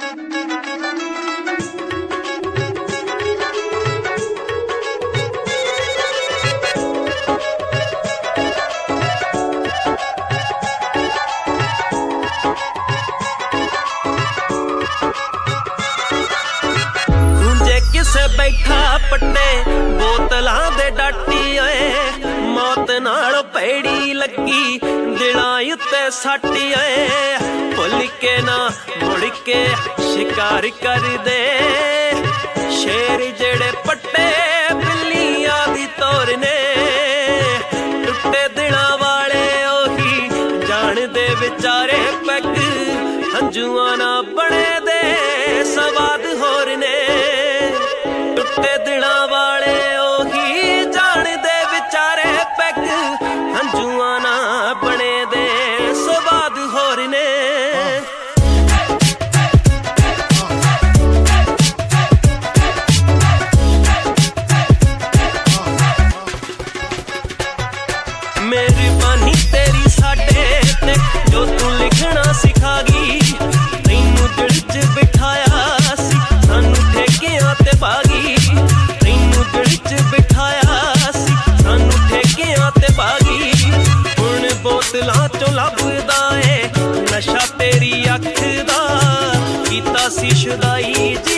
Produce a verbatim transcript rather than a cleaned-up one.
बैठा पट्टे बोतलां दे डाटी आए मौत नाल भैड़ी लगी दिलां उत्ते साटी आए भुल के ना मुड़ के शिकार कर दे शेर जेड़े पट्टे बिल्लियां दी तोरने टुटे दिलां वाले ओही जान दे विचारे पैक हंजुआं ना बने दे सवाद होर ने टुटे दिलां वाले ओही जान दे विचारे पैक हंजुआं ना बने दे सवाद होर ने मेहरबानी तेरी साडे ते जो तू लिखना सिखा गई तैनू दिल च बिठाया सी सानू ठेकियां ते बागी तैनू दिल च बिठाया सी सानू ठेकियां ते बागी हुण बोतलां चों लभदा ए नशा तेरी अख दा कीता सी शुदाई जी